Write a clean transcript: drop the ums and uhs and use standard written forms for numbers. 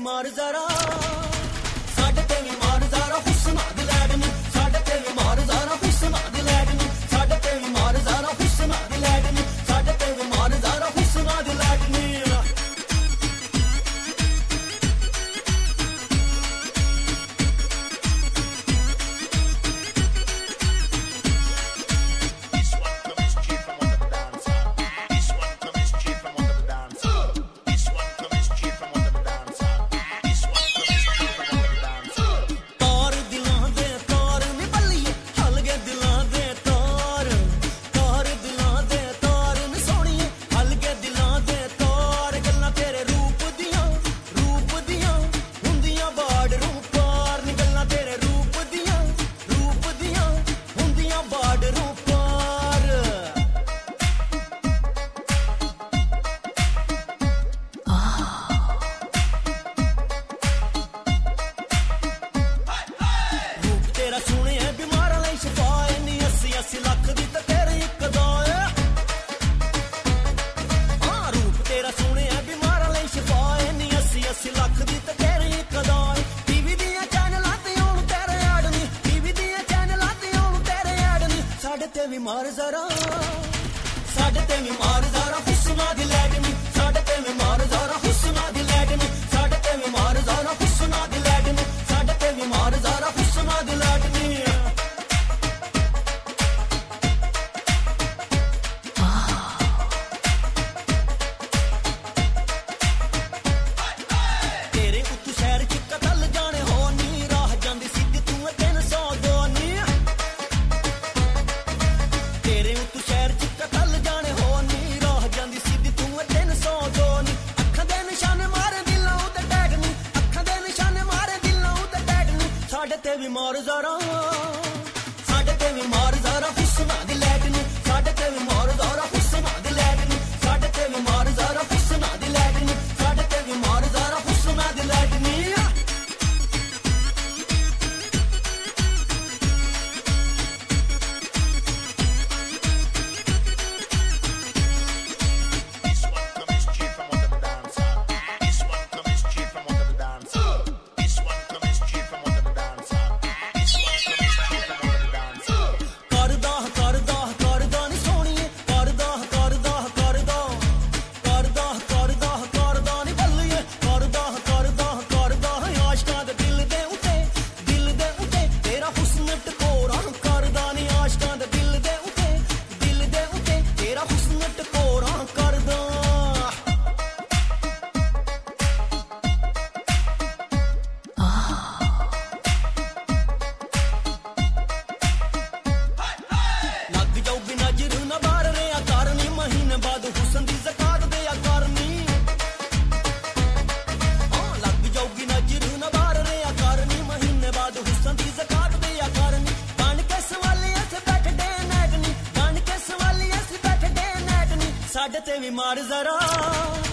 मार जरा, साडे ते भी मार जरा हुस्ना दी लैडनी, साडे ते भी मार जरा हुस्ना दी लैडनी, साडे ते भी मार जरा हुस्ना दी लैडनी, साडे ते भी मार जरा हुस्ना दी लैडनी। साडे ते भी मार जरा, साडे ते भी मार जरा हुस्ना दी लैडनी, साडे ते भी मार जरा हुस्ना दी लैडनी, साडे ते भी मार जरा हुस्ना दी लैडनी, साडे ते भी मार जरा हुस्ना दी लैडनी। तेरे उत्तू शहर च कतल जाने हो नी, राह जांदी सीधी तू 300 दो नी, तेरे उत्तू शहर च कतल जाने हो नी, राह जांदी सीधी तू 300 दो नी, अखां दे निशाने मारे दिलां उते टैग नी, अखां दे निशाने मारे दिलां उते टैग नी, साडे ते भी मार जरा, साडे ते भी मार जरा हुस्ना दी लैडनी, साडे ते भी मार जरा हुस्ना दी लैडनी, साडे ते भी मार जरा हुस्ना दी लैडनी, साडे ते भी मार जरा हुस्ना दी लैडनी। साडे ते भी मार जरा।